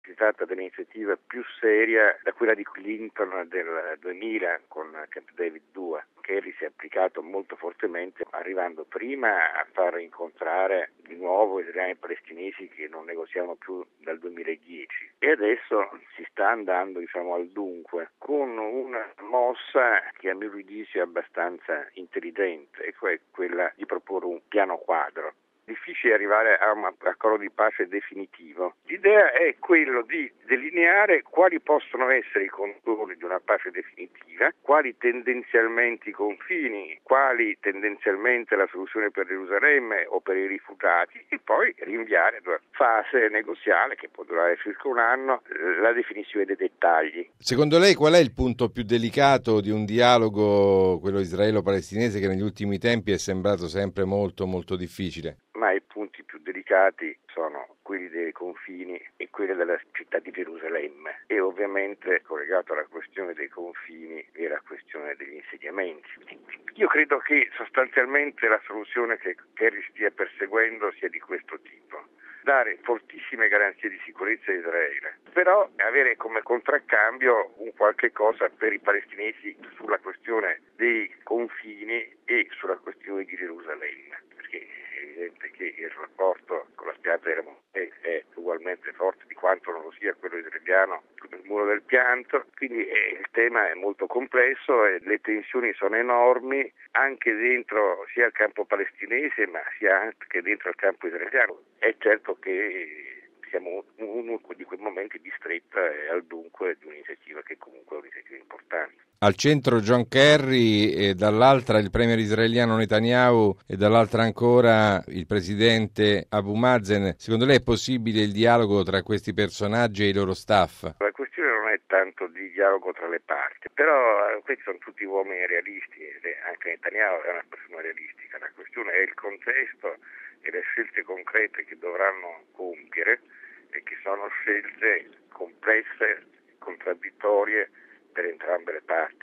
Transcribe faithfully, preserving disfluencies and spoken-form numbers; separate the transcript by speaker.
Speaker 1: si tratta dell'iniziativa più seria da quella di Clinton del duemila con Camp David due. Kerry si è applicato molto fortemente, arrivando prima a far incontrare di nuovo israeliani e palestinesi che non negoziavano più dal duemiladieci e adesso si sta andando diciamo al dunque con una mossa che a mio giudizio è abbastanza intelligente, e cioè quella di proporre un piano quadro. Difficile arrivare a un accordo di pace definitivo. L'idea è quello di delineare quali possono essere i contorni di una pace definitiva, quali tendenzialmente i confini, quali tendenzialmente la soluzione per Gerusalemme o per i rifugiati, e poi rinviare ad una fase negoziale che può durare circa un anno la definizione dei dettagli.
Speaker 2: Secondo lei qual è il punto più delicato di un dialogo, quello israelo-palestinese, che negli ultimi tempi è sembrato sempre molto molto difficile?
Speaker 1: Ma i punti più delicati sono quelli dei confini e quelli della città di Gerusalemme, e ovviamente collegato alla questione dei confini e alla questione degli insediamenti. Io credo che sostanzialmente la soluzione che Kerry stia perseguendo sia di questo tipo: dare fortissime garanzie di sicurezza a Israele, però avere come contraccambio un qualche cosa per i palestinesi sulla questione dei confini e sulla questione di Gerusalemme, perché è evidente che il rapporto con la spiaggia della Monte è ugualmente forte di quanto non lo sia quello israeliano con il muro del pianto, quindi eh, il tema è molto complesso e le tensioni sono enormi anche dentro sia il campo palestinese ma sia anche dentro il campo israeliano. È certo che siamo uno di quei momenti di stretta e al dunque di un'iniziativa che comunque è un'iniziativa importante.
Speaker 2: Al centro John Kerry e dall'altra il premier israeliano Netanyahu e dall'altra ancora il presidente Abu Mazen. Secondo lei è possibile il dialogo tra questi personaggi e i loro staff?
Speaker 1: La questione non è tanto di dialogo tra le parti, però eh, questi sono tutti uomini realisti, e anche Netanyahu è una persona realistica. La questione è il contesto e le scelte concrete che dovranno compiere, e che sono scelte complesse, contraddittorie per entrambe le parti.